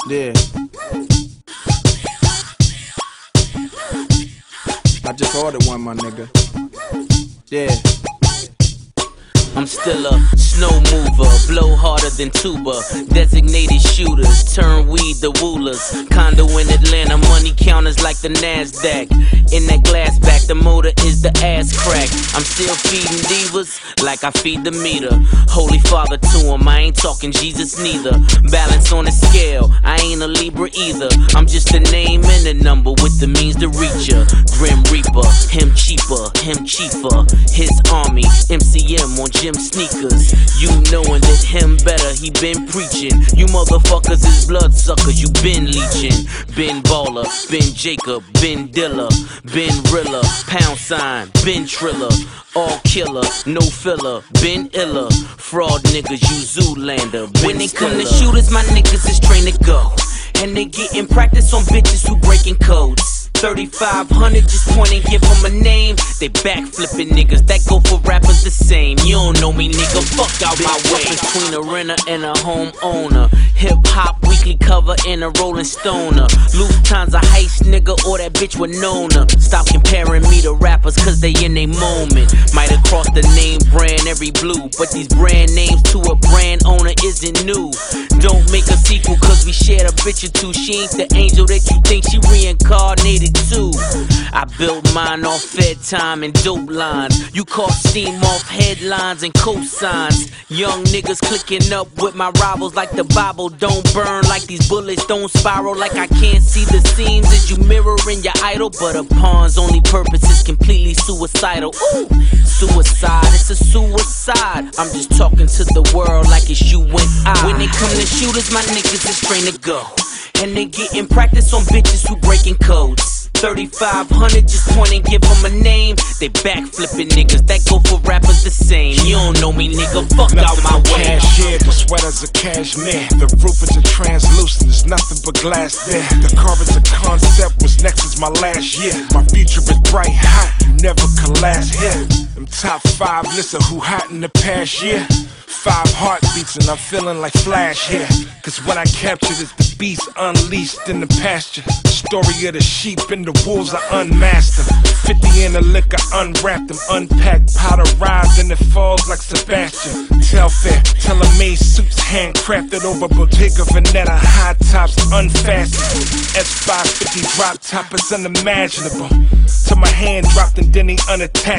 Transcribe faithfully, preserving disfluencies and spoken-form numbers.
Yeah. I just ordered one, my nigga. Yeah. I'm still a snow mover, blow harder than tuba. Designated shooters, turn weed to woolers. Condo in Atlanta, money counters like the NASDAQ. In that glass back, the motor is the ass crack. I'm still feeding divas like I feed the meter. Holy Father to him, I ain't talking Jesus neither. Balance on the scale, I ain't a Libra either. I'm just a name and a number with the means to reach ya. Grim Reaper, him cheaper, him cheaper. His army, M C M on gym sneakers. You knowing that him better, he been preaching. You motherfuckers is bloodsuckers, you been leeching. Ben Baller, Ben Jacob, Ben Dilla, Ben Rilla, pound sign, Ben Triller. All killer, no filler, Ben Iller. Fraud niggas, you Zoolander, Ben When they come to shoot us, my niggas is trained to go. And they getting practice on bitches who breaking codes. thirty-five hundred, just point and give them a name. They back flipping niggas, that go for rappers the same. You don't know me, nigga, fuck out my way. Between a renter and a homeowner. Hip hop weekly cover and a Rolling Stoner. Lufthansa heist nigga or that bitch Winona. Stop comparing me to rappers cause they in they moment. Might have crossed the name brand every blue, but these brand names to a brand owner isn't new. Don't make a sequel cause we shared a bitch or two. She ain't the angel that you think, she reincarnated too. I built mine off fed time and dope lines. You caught steam off headlines and cosigns. Young niggas clicking up with my rivals like the Bible. Don't burn like these bullets, don't spiral like I can't see the seams as you mirroring your idol. But a pawn's only purpose is completely suicidal. Ooh, suicide, it's a suicide. I'm just talking to the world like it's you and I. When they come to shoot us, my niggas is trained to go. And they getting practice on bitches who breaking codes. thirty-five hundred, just point and give them a name. They back flipping niggas, that go for rappers the same. You don't know me, nigga, fuck out my way. Cashier, the sweaters are cashmere. The roof is a translucent, there's nothing but glass there. The car is a concept, was next is my last year. My future is bright, hot, you never can last here. Them top five lists of who hot in the past year. Five heartbeats and I'm feeling like Flash here. Cause what I captured is the beast unleashed in the pasture. Story of the sheep and the wolves, I unmasked them. Fifty in the liquor, unwrapped them, unpacked, powderized, and it falls like Sebastian. Telfair, tailor-made suits, handcrafted over Bottega Veneta, high tops, unfastened. S five fifty drop top, it's unimaginable. Till my hand dropped and then he unattached.